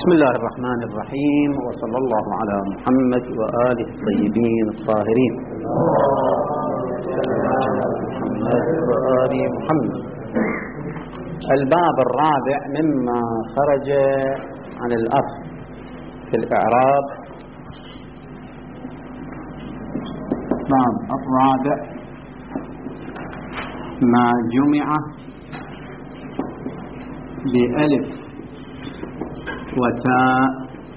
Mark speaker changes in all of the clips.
Speaker 1: بسم الله الرحمن الرحيم، وصلى الله على محمد وآله الطيبين الطاهرين. محمد وآل محمد. الباب الرابع مما خرج عن الأصل في الإعراب. الباب الرابع ما جمع بألف وتاء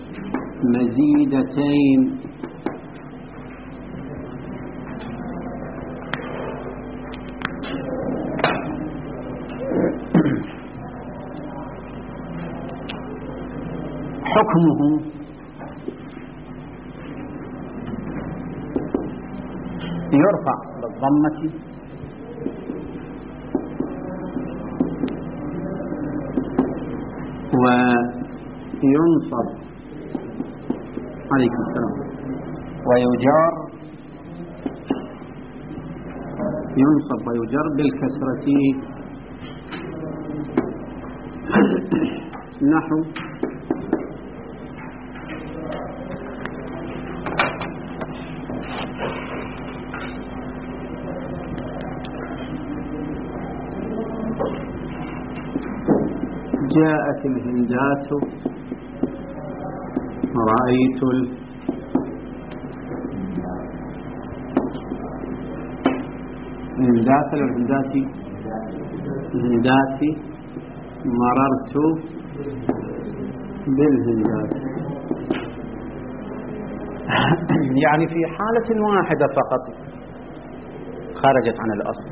Speaker 1: مزيدتين حكمه يرفع بالضمة وينصب عليكم السلام ويجر، ينصب ويجر بالكسرة نحو جاءت الهندات رأيت الهندات الهندات مررت بالهندات. يعني في حالة واحدة فقط خرجت عن الأصل،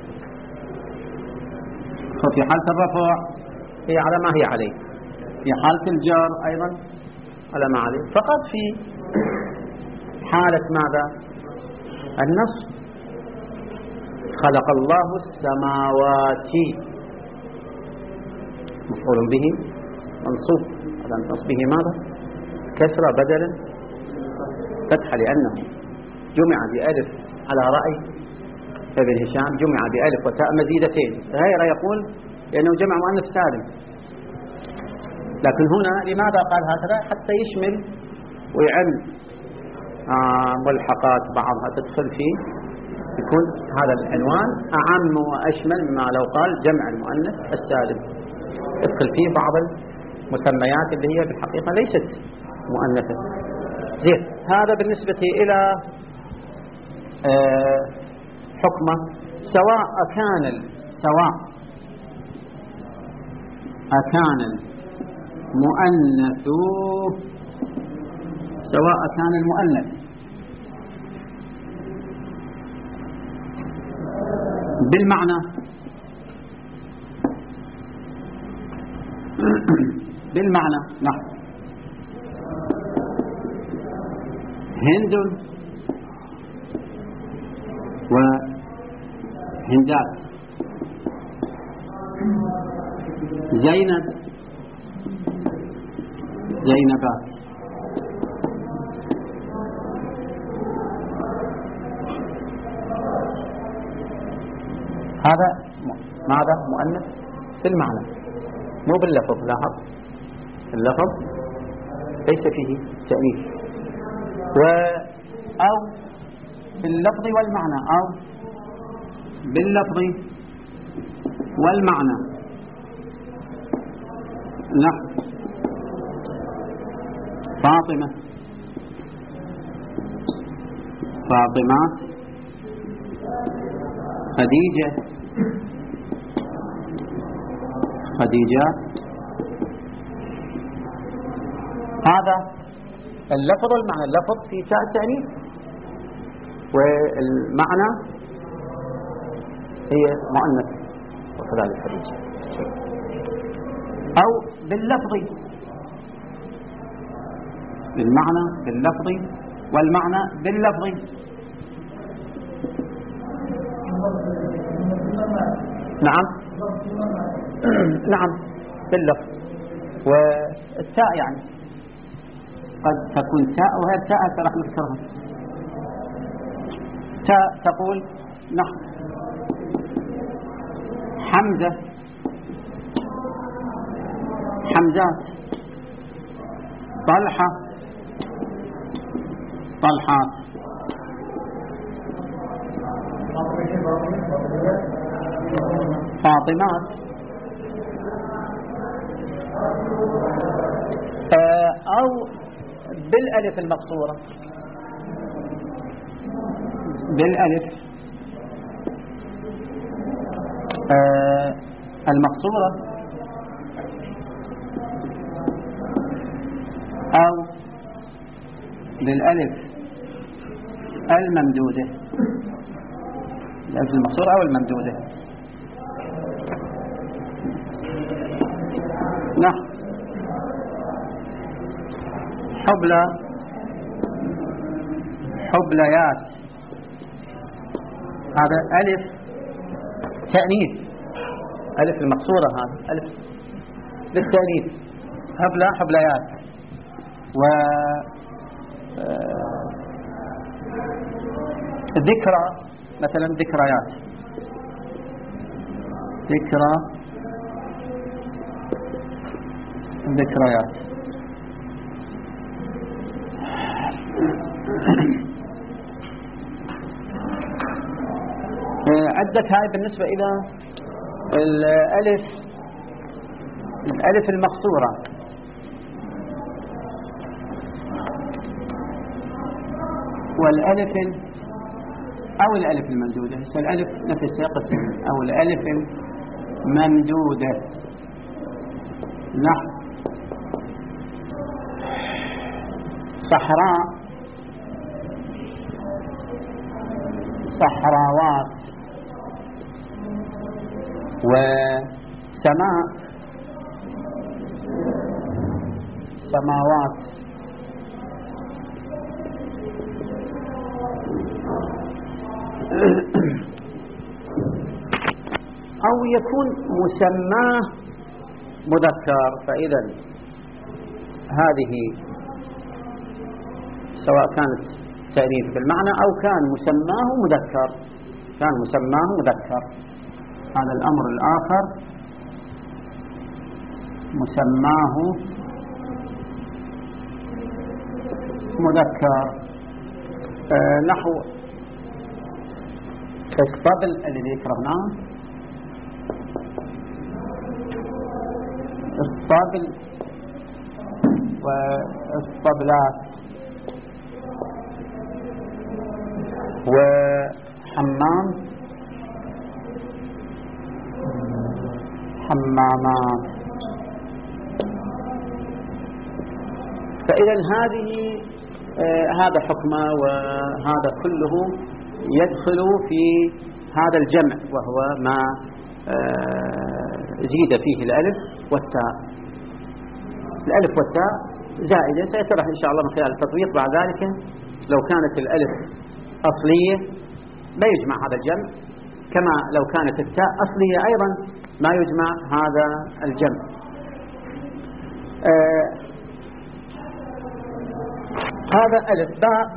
Speaker 1: ففي حالة الرفع هي على ما هي عليه، في حالة الجار أيضا على ما عليه، فقط في حالة ماذا؟ النصب. خلق الله السماوات مفعول به منصوب على نصبه ماذا؟ كسرة بدلا فتحة، لأنه جمع بألف على رأي ابن هشام، جمع بألف وتاء مزيدتين. غير يقول لأنه جمع مؤنث سالم، لكن هنا لماذا قال هكذا؟ حتى يشمل ويعم ملحقات بعضها تدخل فيه، يكون هذا العنوان أعم وأشمل مما لو قال جمع المؤنث السالم، يدخل فيه بعض المسميات اللي هي بالحقيقة ليست مؤنثة. زين، هذا بالنسبة إلى حكمه. سواء أكان المؤنث سواء كان المؤنث بالمعنى نحو هند وهندات، زينب زينبات. هذا ماذا؟ مؤنث بالمعنى مو باللفظ. لاحظ اللفظ ليس فيه تأنيث، أو باللفظ والمعنى، أو باللفظ والمعنى نحو فاطمة فاطمات، خديجة خديجات. هذا اللفظ والمعنى. اللفظ في تاء التأنيث، والمعنى هي مؤنث وكذلك خديجة. أو باللفظ، بالمعنى باللفظ والمعنى باللفظ. نعم نعم باللفظ. والتاء يعني قد تكون تاء، وهي التاء راح نذكرها. تاء تقول نحو حمزة حمزات، طلحة طلحات فاطمات أو بالألف المقصورة بالألف المقصورة أو بالألف الممدودة الألف المقصورة أو الممدودة. نحو حبليات هذا ألف تأنيث ألف المقصورة هذا ألف للتأنيث حبليات و ذكرى مثلا ذكريات ذكريات عدت هاي بالنسبة إلى الألف المقصورة. والألف أو الألف الممدودة الألف نفسها قسم أو الألف ممدودة. نحو صحراء صحراوات وسماء سماوات. أو يكون مسماه مذكر فإذا هذه سواء كانت تأنيث بالمعنى أو كان مسماه مذكر هذا الأمر الآخر مسماه مذكر. نحو الطبل الذي ذكرناه الطبل والطبلات وحمام حمامات. فإذا هذا حكمه وهذا كله يدخل في هذا الجمع وهو ما زيد فيه الألف والتاء. الألف والتاء زائدة سيتضح إن شاء الله من خلال التطبيق بعد ذلك. لو كانت الألف أصلية ما يجمع هذا الجمع كما لو كانت التاء أصلية أيضا ما يجمع هذا الجمع. هذا ألف باء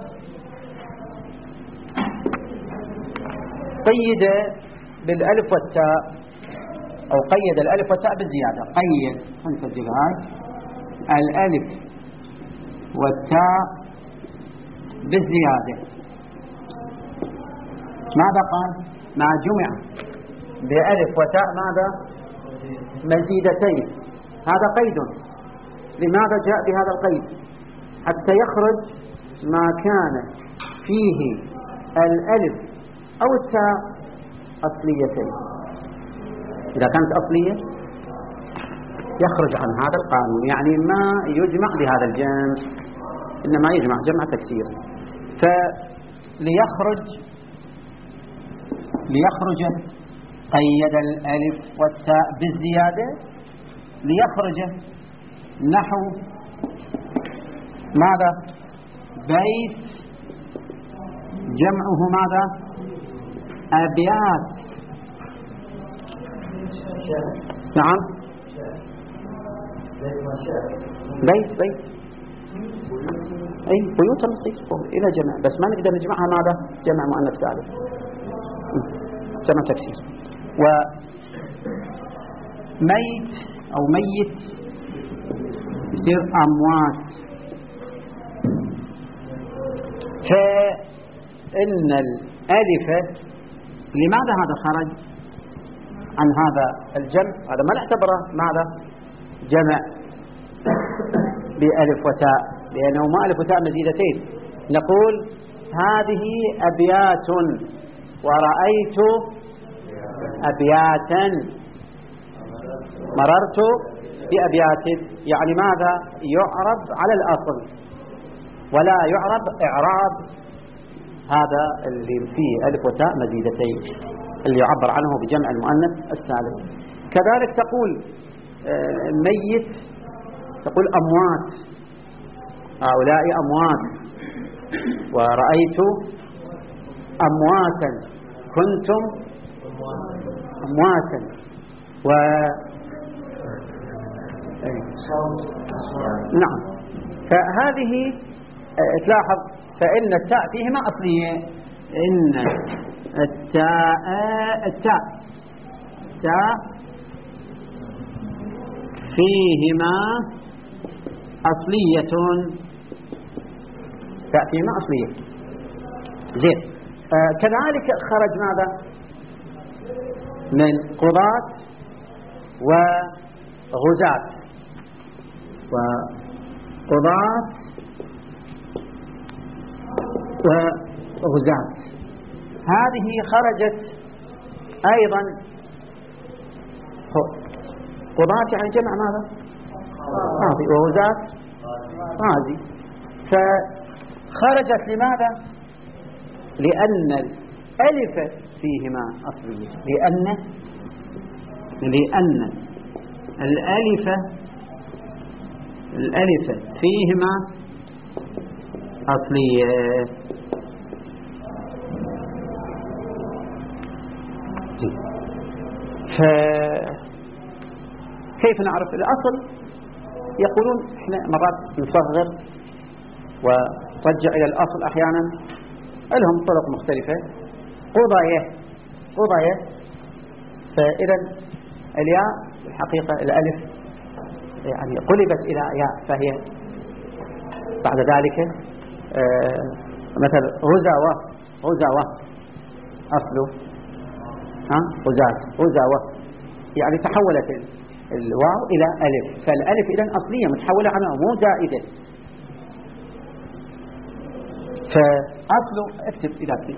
Speaker 1: قيد بالألف والتاء أو قيد الألف والتاء بالزيادة. قيد نسجل هاي الألف والتاء بالزيادة. ماذا قال؟ ما جمع بألف وتاء ماذا؟ مزيدتين. هذا قيد. لماذا جاء بهذا القيد؟ حتى يخرج ما كان فيه الألف أو التاء أصليتين. إذا كانت أصلية يخرج عن هذا القانون، يعني ما يجمع بهذا الجنس إنما يجمع جمع تكسير. فليخرج قيد الألف والتاء بالزيادة ليخرج. نحو ماذا؟ بيت جمعه ماذا؟ أبيات. نعم بيت أي بيوت نصيب إلى جمع بس ما نقدر نجمعها ماذا؟ جمع مؤنث ثالث جمع تكسير. وميت أو ميت يصير أموات فإن الألف لماذا هذا خرج عن هذا الجمع؟ هذا ما نعتبره ماذا جمع بألف وتاء، لأنه ما ألف وتاء مزيدتين. نقول هذه أبيات ورأيت أبياتا، مررت بأبيات، يعني ماذا يعرب على الأصل ولا يعرب إعراب هذا اللي فيه ألف وتاء مزيدتين اللي يعبر عنه بجمع المؤنث السالم. كذلك تقول ميت، تقول أموات، هؤلاء أموات، ورأيت أمواتا، كنتم أمواتا، نعم. فهذه تلاحظ فإن التاء فيهما أصلية، إن التاء فيهما أصلية، تاء فيهما أصلية. زين. كذلك خرج ماذا من قضاة وغزاة، وقضاة وغزاة، هذه خرجت أيضا. قضاة يعني جمع ماذا قاضي، وغزاة قاضي. فخرجت لماذا؟ لأن الألف فيهما أصلية، لأن الألف فيهما أصلية. كيف نعرف الأصل؟ يقولون احنا مرات نصغر ورجع إلى الأصل أحيانا، لهم طرق مختلفة. قضايا، فإذا الياء الحقيقة الألف يعني قلبت إلى ياء، فهي بعد ذلك مثل غزاوة أصله غزاوة، يعني تحولت الواو إلى ألف، فالألف إذن أصلية متحولة عنها مو زائدة. فأصل اكتب إلى كتب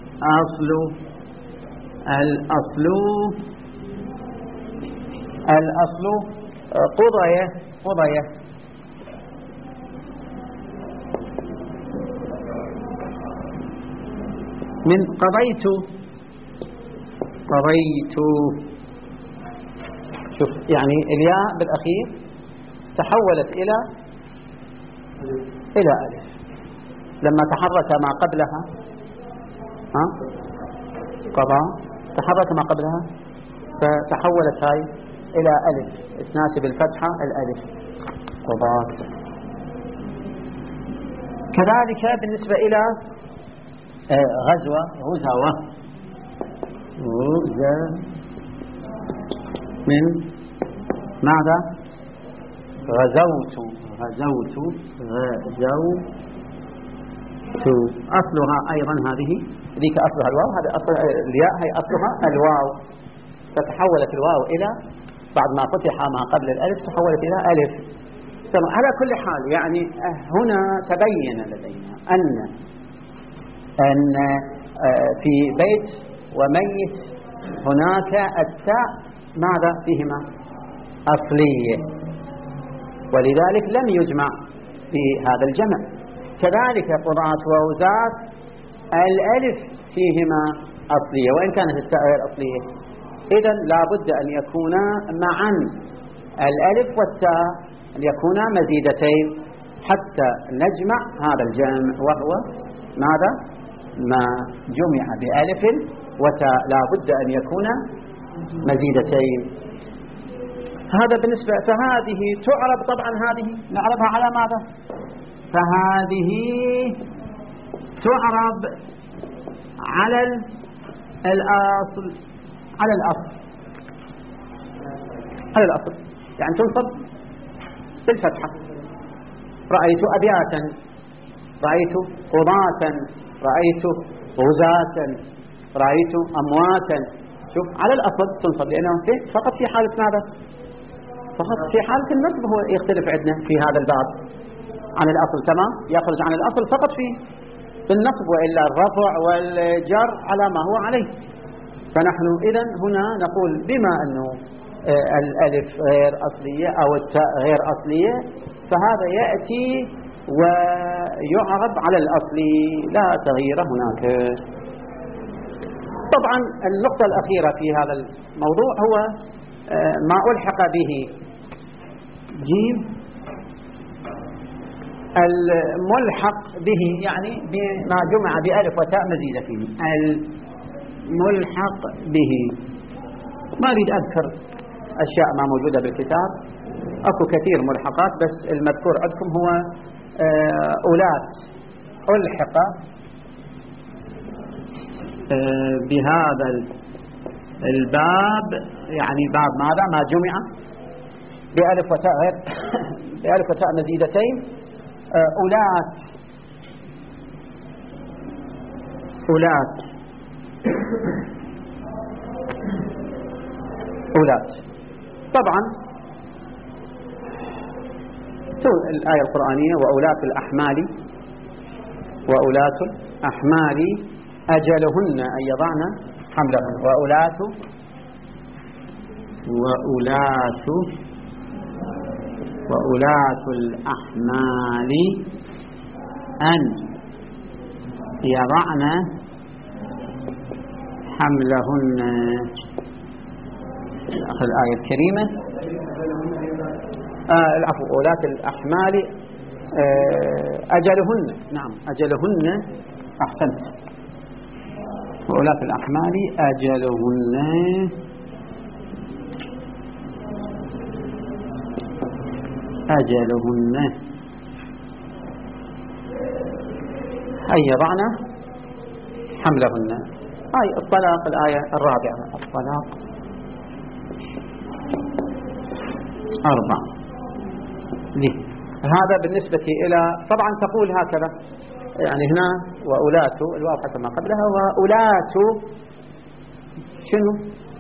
Speaker 1: الأصل قضية من قضيت. شوف يعني الياء بالأخير تحولت إلى ألف لما تحرك ما قبلها، قضاء تحرك ما قبلها فتحولت هاي إلى ألف، تناسب الفتحة الألف، قضاء. كذلك بالنسبة إلى غزوة من ماذا؟ غزوت. أصلها أيضا هذه ذيك أصلها الواو، هذا أصل الياء، هي أصلها الواو، فتحولت الواو إلى بعد ما فتح ما قبل الألف تحولت إلى ألف. على كل حال يعني هنا تبين لدينا أن في بيت وميت هناك التاء ماذا فيهما أصلية، ولذلك لم يجمع في هذا الجمع. كذلك قضاة ووزات الألف فيهما أصلية وإن كانت التاء غير أصلية، إذن لا بد أن يكونا معا الألف والتاء أن يكونا مزيدتين حتى نجمع هذا الجمع، وهو ماذا؟ ما جمع بألف وتاء لا بد أن يكونا مزيدتين. هذا بالنسبة. فهذه تعرب طبعا، هذه نعربها على ماذا؟ فهذه تعرب على الأصل، يعني تنصب بالفتحة. رأيت أبياتا رأيت قضاة، رأيت غزاة، رأيت أمواتا. شوف على الأصل تنصب لأنه فقط في حالة ماذا؟ فقط في حالة النصب هو يختلف عندنا في هذا الباب عن الأصل. تمام، يخرج عن الأصل فقط في النصب، وإلا الرفع والجر على ما هو عليه. فنحن إذن هنا نقول بما أنه الألف غير أصلية أو التاء غير أصلية فهذا يأتي ويعرب على الأصل لا تغيير هناك. طبعا النقطة الأخيرة في هذا الموضوع هو ما ألحق به جيم، الملحق به يعني ما جمع بألف وتاء مزيدة فيه. الملحق به ما أريد أذكر أشياء ما موجودة بالكتاب، أكو كثير ملحقات، بس المذكور عندكم هو أولاد ألحق بهذا الباب، يعني باب ماذا؟ ما جمع بألف وتاء غير بألف وتاء مزيدتين. أولاد طبعا الآية القرآنية وأولاة الأحمال أجلهن أن يضعن حملهن. وأولاة الأحمال أن يضعن حملهن. آخر الآية الكريمة العفو، أولاة الأحمال أجلهن. نعم أجلهن، أحسنت. وأولاة الأحمال أجلهن أن يضعن حملهن. هاي الطلاق الآية الرابعة، الطلاق 4. هذا بالنسبة إلى طبعا تقول هكذا، يعني هنا وأولاة الواو حسب ما قبلها، وأولاة شنو؟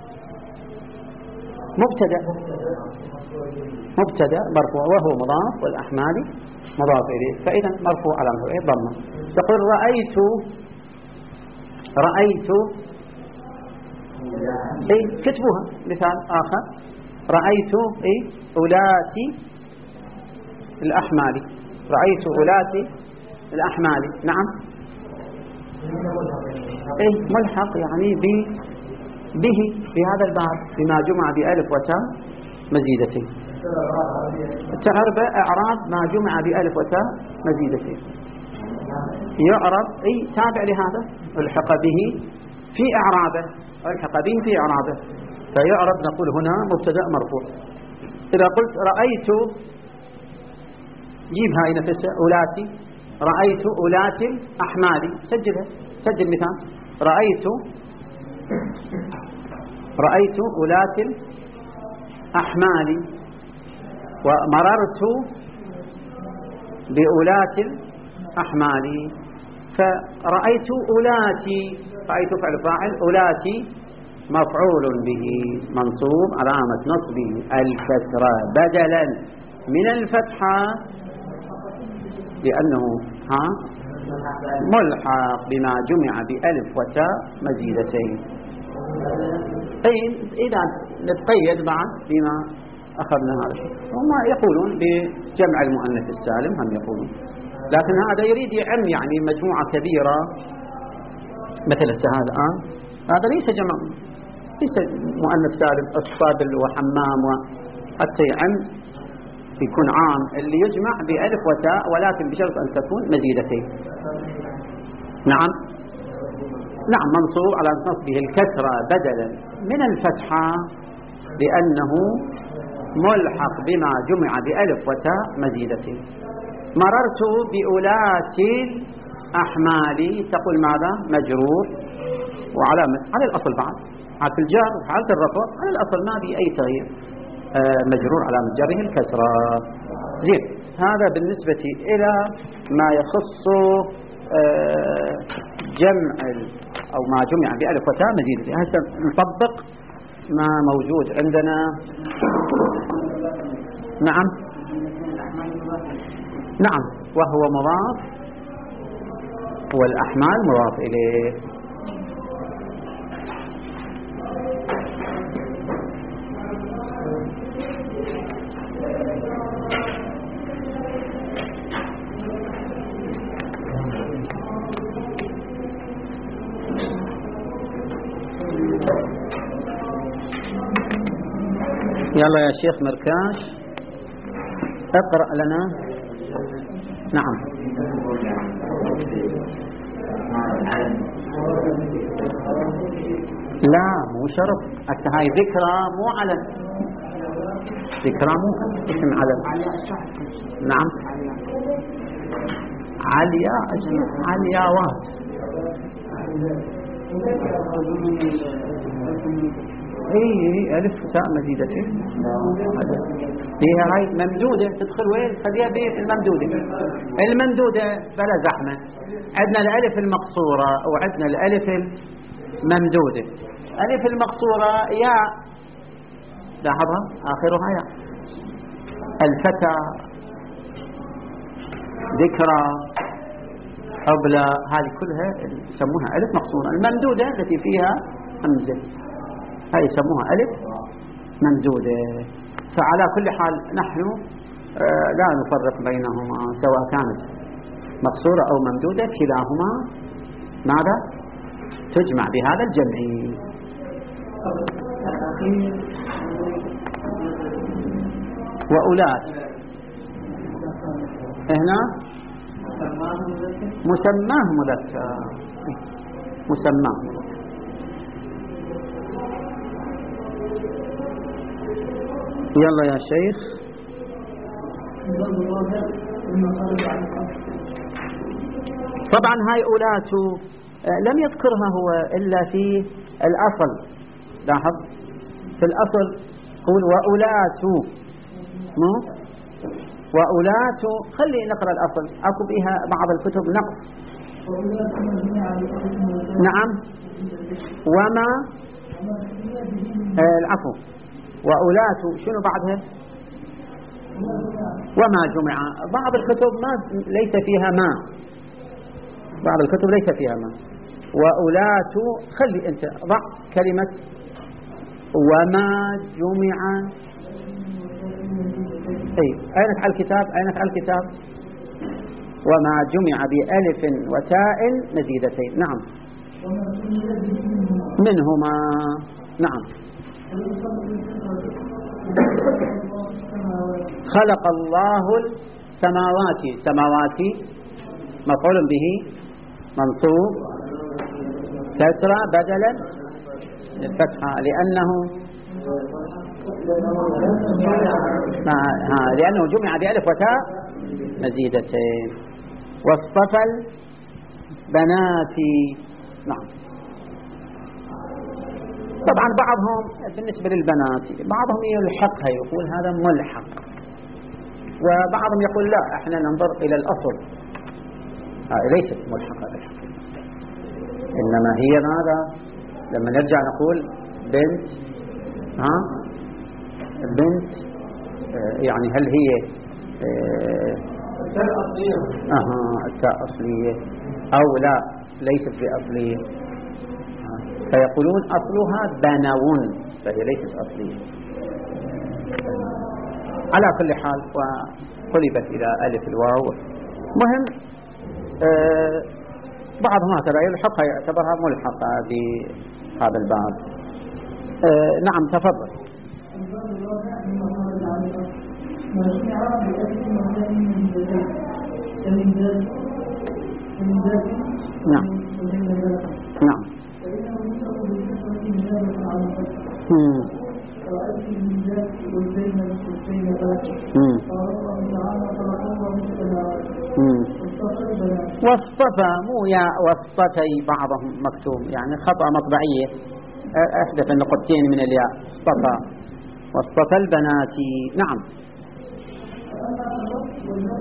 Speaker 1: مبتدأ مرفوع وهو مضاف، والأحمال مضاف إليه، فإذا مرفوع على مرفوعه ضمه. تقول رأيت كتبوها مثال آخر، رأيت أولاة الأحمال، رأيت أولاة الأحمال. نعم ملحق يعني به في هذا الباب بما جمع بألف وتاء مزيدتين. تعرب إعراب ما جمع بألف وتاء مزيدتين، يعرب تابع لهذا، الحق به في إعرابه، فيعرب نقول هنا مبتدأ مرفوع. إذا قلت رأيت، جيب هاي نفسها أولاتي، رأيت أولات الأحمال، سجل مثال، رأيت أولات الأحمال، ومررت بأولات الأحمال. فرأيت أولاتي، رأيت فعل فاعل، أولاتي مفعول به منصوب علامة نصبه الكسرة بدلا من الفتحة، لأنه ملحق بما جمع بألف وتاء مزيدتين. إذا نتقيد بعد بما أخذنا هذا الشيء. هم يقولون بجمع المؤنث السالم، هم يقولون، لكن هذا يريد يعم يعني مجموعة كبيرة مثل هذا الآن، هذا ليس جمع، ليس مؤنث سالم، أصفابل وحمام، حتى يعم يكون عام اللي يجمع بألف وتاء، ولكن بشرط أن تكون مزيدتين. نعم منصوب على نصبه الكسرة بدلا من الفتحة، لأنه ملحق بما جمع بألف وتاء مزيدتين. مررت بأولات الأحمال، تقول ماذا؟ مجرور وعلامة على الأصل بعد، على الجار وحالة الرفع على الأصل ما في أي تغيير، مجرور علامة جره الكسرة. زين. هذا بالنسبة إلى ما يخص جمع أو ما جمع بألف وتاء مزيد. هسه نطبق ما موجود عندنا. نعم وهو مضاف والأحمال مضاف إليه. يلا يا شيخ مركاش اقرأ لنا. نعم لا مو شرط، هاي ذكرى مو علم، ذكرى مو اسم علم. نعم علياوات اي الف تاء مزيدتين هي هاي ممدودة تدخل وين؟ خليها الممدودة بلا زحمة. عندنا الالف المقصورة وعندنا الالف الممدودة. الف المقصورة يا لاحظها اخرها يا. الفتى ذكرى حبلى هذه كلها يسموها الف مقصورة. الممدودة التي فيها همزة هاي يسموها ألف ممدودة. فعلى كل حال نحن لا نفرق بينهما سواء كانت مقصورة أو ممدودة، كلاهما ماذا تجمع بهذا الجمع. وأولاد هنا مسماه مذكر، مسماه. يلا يا شيخ. طبعا هاي أولات لم يذكرها هو إلا في الأصل. لاحظ في الأصل قول وأولات مو وأولات. خلي نقرأ الأصل أكو بها بعض الكتب نقص. نعم وما العفو وأولات شنو بعدها؟ وما جمع. بعض الكتب ما ليس فيها ما، بعض الكتب ليس فيها ما. وأولات خلي أنت ضع كلمة وما جمع. أي أينك على الكتاب؟ أينك على الكتاب؟ وما جمع بألف وتاء مزيدتين. نعم منهما. نعم خلق الله السماوات. سماوات مفعول به منصوب كسرة بدلا للفتحة لأنه جمع بألف وتاء مزيدتين. واصطفى البنات. نعم طبعا بعضهم بالنسبة للبنات بعضهم يلحقها يقول هذا ملحق، وبعضهم يقول لا احنا ننظر إلى الأصل. ليست ملحقة بالحقيقة، إنما هي ماذا لما نرجع نقول بنت بنت يعني هل هي التاء أصلية أو لا ليست بأصلية. فيقولون أصلها بنون فهي ليست أصلية. على كل حال وقلبت إلى ألف الواو. مهم بعضهم هكذا يلحقها يعتبرها ملحقة بهذا الباب. نعم تفضل. نعم نعم واصطفى مو يا واصطفي بعضهم مكتوب يعني خطأ مطبعية احذف النقطتين من الياء. اصطفى واصطفى البنات. نعم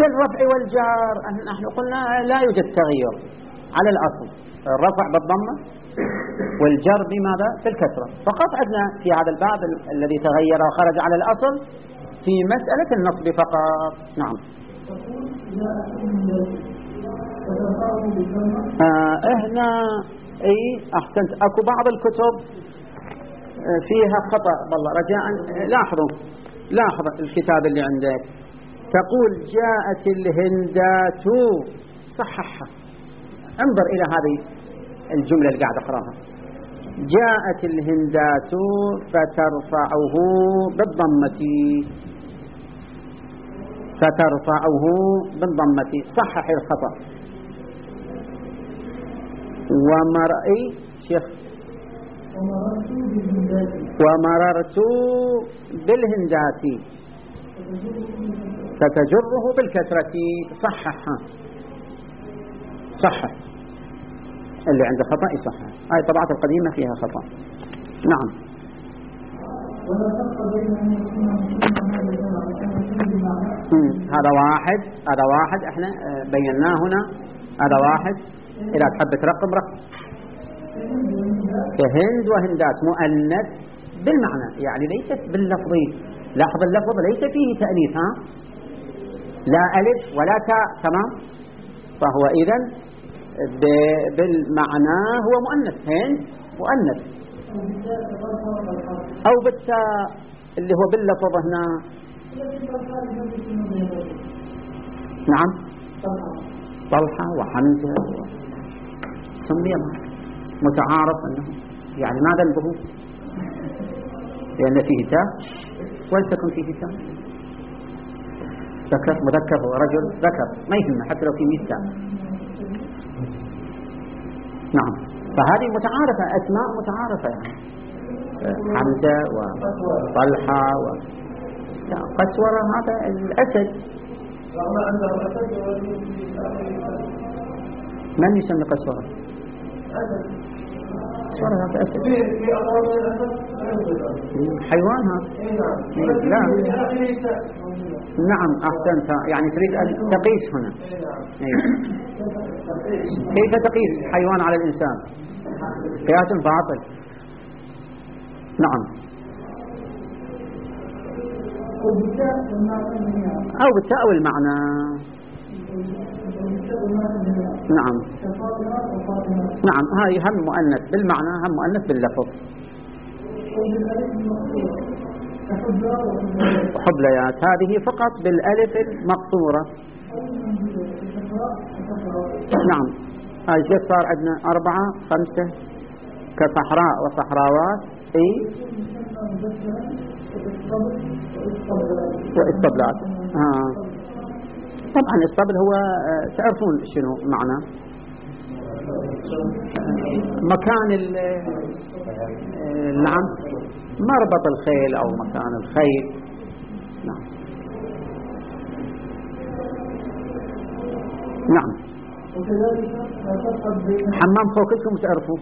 Speaker 1: كالرفع والجر نحن قلنا لا يوجد تغير على الأصل، الرفع بالضمة والجر بماذا؟ بالكسرة. فقط عندنا في هذا الباب الذي تغير وخرج على الأصل في مسألة النصب فقط. نعم. هنا اي احسنت، اكو بعض الكتب فيها خطأ والله، رجاء لاحظ الكتاب اللي عندك، تقول جاءت الهندات، صححها، انظر الى هذه الجملة اللي قاعد اقراها، جاءت الهندات فترفعه بالضمة، صحح الخطأ. ومررت بالهندات فتجره بالكسرة، صحح اللي عنده خطأ يصحح، هاي الطبعات القديمة فيها خطأ. نعم. هذا واحد احنا بيناه هنا، هذا واحد. إذا تحب ترقم كهند وهندات مؤنث بالمعنى، يعني ليست باللفظي. لاحظ اللفظ ليس فيه تأنيث، لا ألف ولا تاء، تمام؟ فهو إذن بالمعنى هو مؤنث، هند مؤنث، أو بالتاء اللي هو باللفظ هنا. نعم، طلحة وحمزة سمي متعارف أنه يعني ما ذنبه، لأن فيه تاء ولتكن فيه تاء، ذكر مذكر هو رجل ذكر، ما يهمه حتى لو فيه 100 تاء. نعم، فهذه متعارفة، أسماء متعارفة، يعني حمزة وطلحة قسورة، هذا الأسد. من يسمي قسورة؟ قسورة هذا أسد، حيوان هذا. لا، نعم أحسنت، يعني تريد أن تقيس هنا. كيف تقيس حيوان على الإنسان؟ قياس باطل. نعم، أو بالتاء والمعنى. نعم، هاي هم مؤنث بالمعنى هم مؤنث باللفظ. حبليات هذه فقط بالألف المقصورة. نعم، هاي صار عندنا 4 5 كصحراء وصحراوات وإسطبلات. طبعا الاسطبل هو تعرفون شنو معنى، مكان نعم، مربط الخيل أو مكان الخيل. نعم. حمام فوقكم تعرفوا،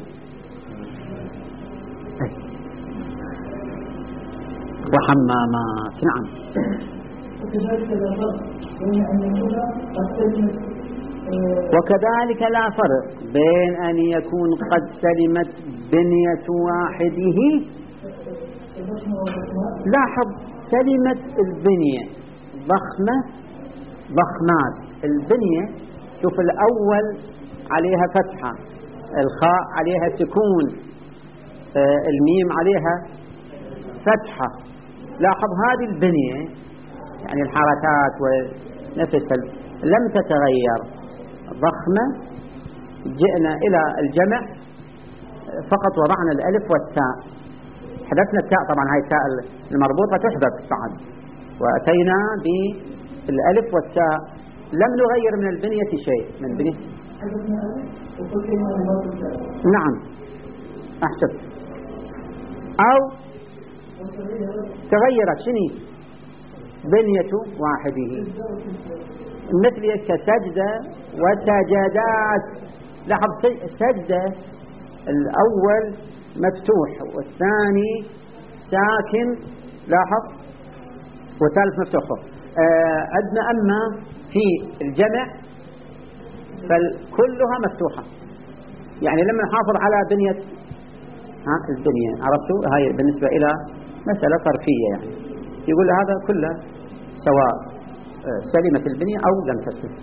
Speaker 1: وحمامات. نعم. وكذلك لا فرق بين أن يكون قد سلمت بنية واحده. لاحظ سلمت البنية ضخمات، البنية شوف الأول عليها فتحة، الخاء عليها سكون، الميم عليها فتحة. لاحظ هذه البنية يعني الحركات ونفس لم تتغير، ضخمة. جئنا إلى الجمع فقط وضعنا الألف والتاء، حذفنا التاء، طبعا هاي التاء المربوطة تحذف بعد، وأتينا بالألف والتاء، لم نغير من البنية شيء من بنية. نعم أحسب، أو تغيرت شنو بنية واحده، مثل كسجدة وسجدات. لاحظ سجدة الأول مفتوح والثاني ساكن، لاحظ، والثالث مفتوح. عندنا أما في الجمع فكلها مفتوحة، يعني لما نحافظ على بنية البنية، عرفتوا؟ هاي بالنسبة إلى مسألة صرفية، يعني يقول هذا كله سواء سلمت البنية أو لم تسلم.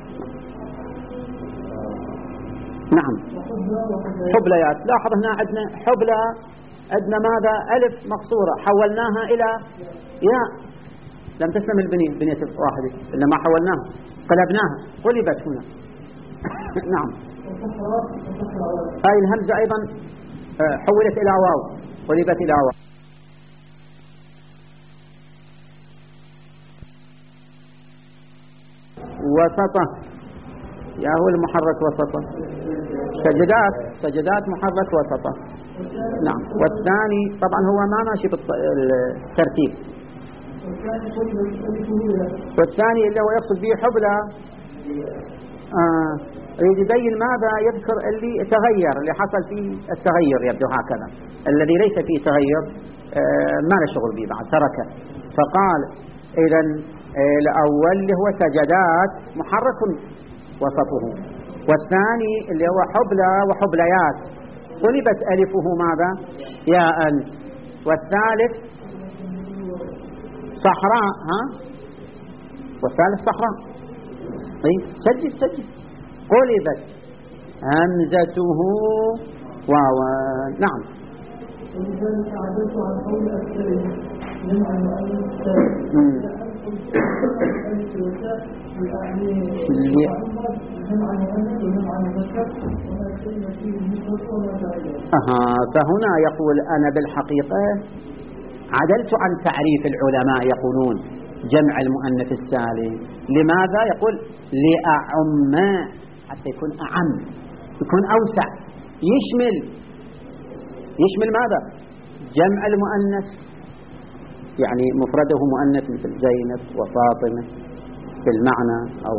Speaker 1: نعم. حبليات، لاحظ هنا عندنا حبلى، عندنا ماذا؟ ألف مقصورة حولناها إلى ياء، لم تسلم البنية، بنية واحدة إنما حولناها قلبناها قلبت هنا. نعم. هاي الهمزة أيضا حولت إلى واو، قلبت إلى واو. وسطة، يا هو المحرك وسطة. سجدات محرك وسطة. نعم. والثاني طبعا هو ما ماشي بالترتيب. والثاني اللي هو يقصد به حبلى يريد يبين ماذا؟ يذكر اللي تغير، اللي حصل فيه التغير، يبدو هكذا. الذي ليس فيه تغير ما له شغل به بعد، تركه. فقال إذن الأول اللي هو سجدات محرك وسطه، والثاني اللي هو حبلى وحبليات قلبت ألفه ماذا؟ ياء. والثالث صحراء، والثالث صحراء. سجد قلبت همزته واوا. نعم. فهنا يقول أنا بالحقيقة عدلت عن تعريف العلماء، يقولون جمع المؤنث السالم. لماذا؟ يقول لأعم، حتى يكون أعم، يكون أوسع، يشمل ماذا؟ جمع المؤنث، يعني مفرده مؤنث مثل زينب وفاطمة بالمعنى أو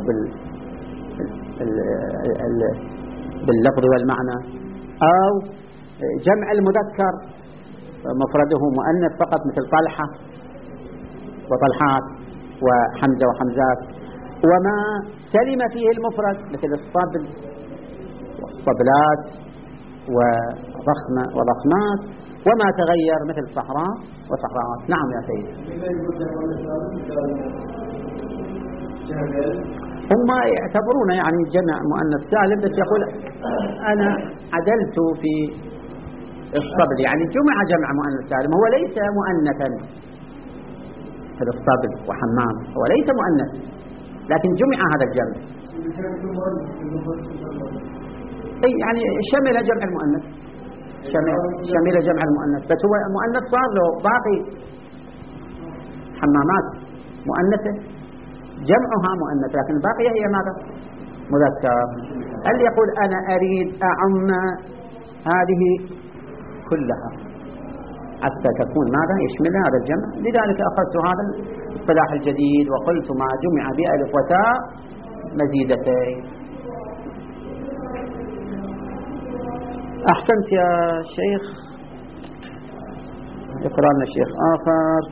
Speaker 1: باللفظ والمعنى، أو جمع المذكر مفرده مؤنث فقط مثل طلحة وطلحات وحمزة وحمزات، وما سلم فيه المفرد مثل الصبل والصبلات وضخمات، وما تغير مثل صحراء وصحراءات. نعم يا سيدي. هم يعتبرون يعني جمع مؤنث سالم، بس يقول أنا عدلت في الصبل، يعني جمع مؤنث سالم، هو ليس مؤنثا في الصبل وحمام، هو ليس مؤنث لكن جمع هذا الجمع. يعني شمل جمع المؤنث، شمل جمع المؤنث، بس هو مؤنث صار له باقي حمامات مؤنثة جمعها مؤنث، لكن الباقية هي ماذا؟ مذكر. اللي يقول أنا أريد أعم هذه كلها حتى تكون ماذا؟ يشمل هذا الجمع، لذلك أخذت هذا الاصطلاح الجديد وقلت ما جمع بألف وتاء مزيدتين. أحسنت يا شيخ. يقرأ لنا شيخ آخر.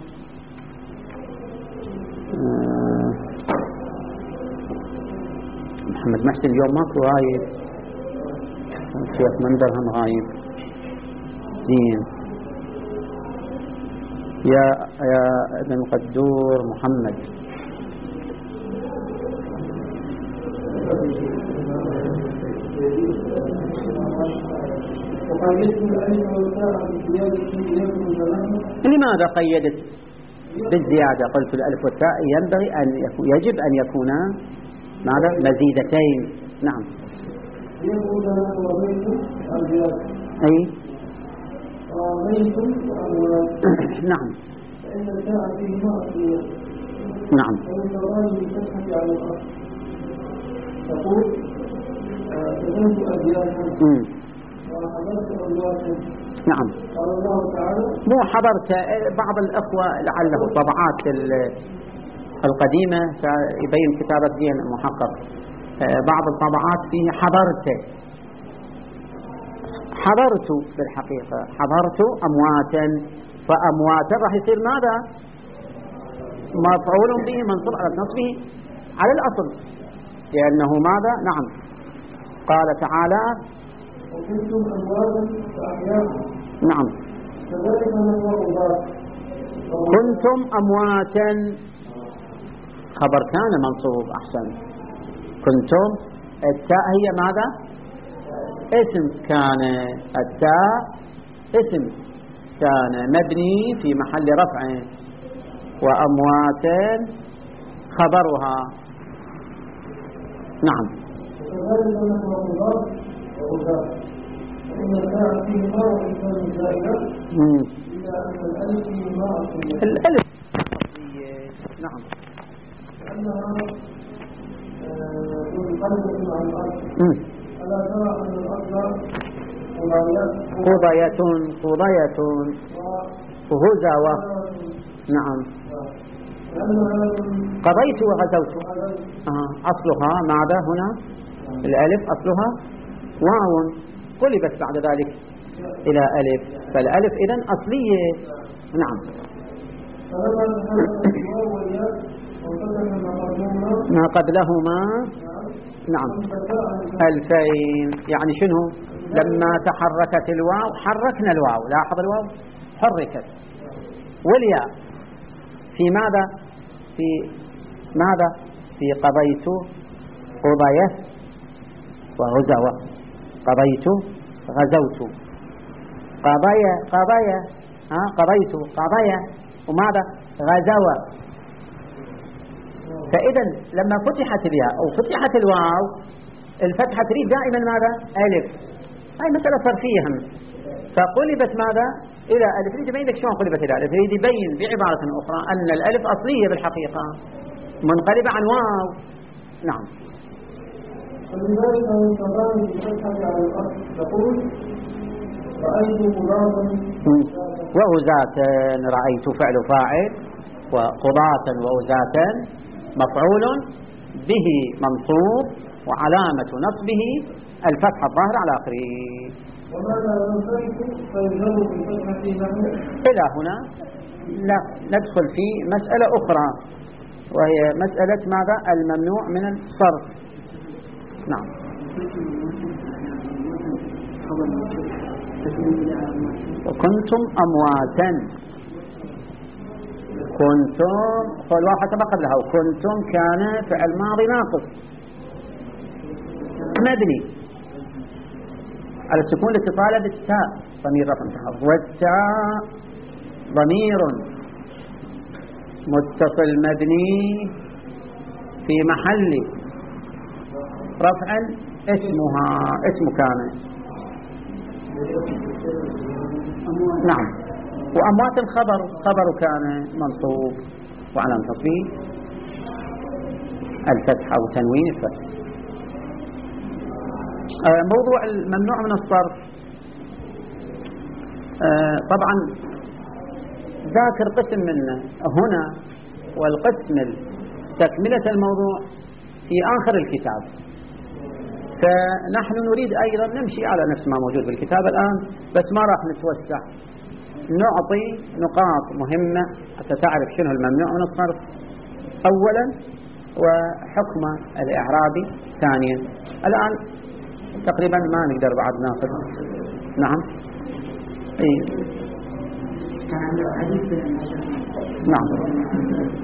Speaker 1: محمد محسن اليوم ماكو، غايب. شيخ منذر هم غايب. زين. يا ابن القدور محمد. لماذا قيدت بالزيادة؟ قلت الألف والتاء ينبغي يجب أن يكونا ماذا؟ مزيدتين. نعم. أي نعم. نعم. نعم. مو حضرت بعض الأخوة لعله طبعات القديمة يبين كتابة دين المحقق، بعض الطبعات فيه حضرت بالحقيقة، حضرت أمواتا، فأمواتا راح يصير ماذا؟ مفعول به منصوب على نصبه على الأصل، لأنه ماذا؟ نعم، قال تعالى
Speaker 2: وكنتم أمواتا فأحياكم.
Speaker 1: نعم،
Speaker 2: كذلك نحو
Speaker 1: كنتم أمواتا، خبر كان منصوب. أحسن. كنتم، التاء هي ماذا؟ اسم كان، التاء اسم كان مبني في محل رفع، وأمواتا خبرها. نعم.
Speaker 2: وكذلك نحو مضاف ومضاف، فإن التاء فيه ما وإنسان زائدة إلا أن الألف فيه ما أصلية.
Speaker 1: الألف نعم،
Speaker 2: لأنها منقلبة عن الأصل. ألا ترى أن الأصل
Speaker 1: قضية وهزوة. نعم، قضيت وغزوت. أصلها ماذا هنا؟ الألف أصلها واو، قلبت بعد ذلك إلى ألف، فالألف إذن أصلية. نعم. ما قبلهما نعم 2000، يعني شنو؟ لما تحركت الواو حركنا الواو، لاحظ الواو حركت، والياء في ماذا؟ في ماذا؟ في قضيت، قضية وغزوة، قضيت غزوت، قضية قضيت قضية، وماذا؟ غزوة. فإذا لما فتحت الياء أو فتحت الواو، الفتحة تريد دائما ماذا؟ ألف. هاي مسألة صرفية هم، فقلبت ماذا؟ إلى ألف. يريد يبين لك شلون قلبت إلى ألف، يريد يبين بعبارة أخرى أن الألف أصلية بالحقيقة منقلبة عن واو. نعم.
Speaker 2: ولذلك من تضام بالفتحة على الأصل تقول رأيت قضاة
Speaker 1: وأزاة. رأيت فعل فاعل، وقضاة وأزاة مفعول به منصوب، وعلامة نصبه الفتحة الظاهرة على آخره.
Speaker 2: وماذا ينصرف فيجر بالفتحة نحو.
Speaker 1: إلى هنا ندخل في مسألة أخرى، وهي مسألة ماذا؟ الممنوع من الصرف. نعم. وكنتم أمواتا، كنتم والواو سبق قبلها، وكنتم كان فعل ماضي ناقص مبني على السكون الاتصال بالتاء، ضمير رفع متحرك، والتاء ضمير متصل مبني في محل رفع اسمها اسم كان. نعم. وأموات خبر كان منصوب، وعلى تصبيه الفتحة وتنوين الفتح. موضوع الممنوع من الصرف، طبعا ذاكر قسم منه هنا، والقسم تكملة الموضوع في آخر الكتاب. فنحن نريد أيضا نمشي على نفس ما موجود في الكتاب الآن، بس ما راح نتوسع، نعطي نقاط مهمة حتى تعرف شنو الممنوع من الصرف أولا، وحكم الإعرابي ثانيا. الآن تقريبا ما نقدر بعد ناخذ. نعم. نعم.